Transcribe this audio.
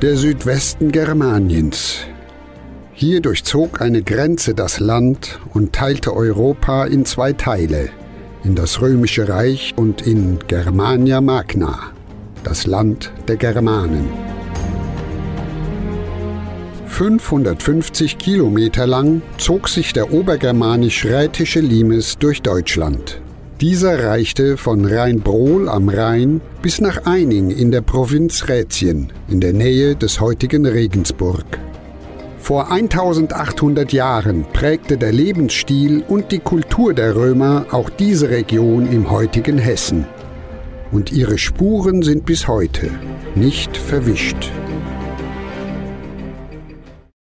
der Südwesten Germaniens. Hier durchzog eine Grenze das Land und teilte Europa in zwei Teile, in das Römische Reich und in Germania Magna, das Land der Germanen. 550 Kilometer lang zog sich der obergermanisch-rätische Limes durch Deutschland. Dieser reichte von Rheinbrohl am Rhein bis nach Eining in der Provinz Rätien, in der Nähe des heutigen Regensburg. Vor 1800 Jahren prägte der Lebensstil und die Kultur der Römer auch diese Region im heutigen Hessen. Und ihre Spuren sind bis heute nicht verwischt.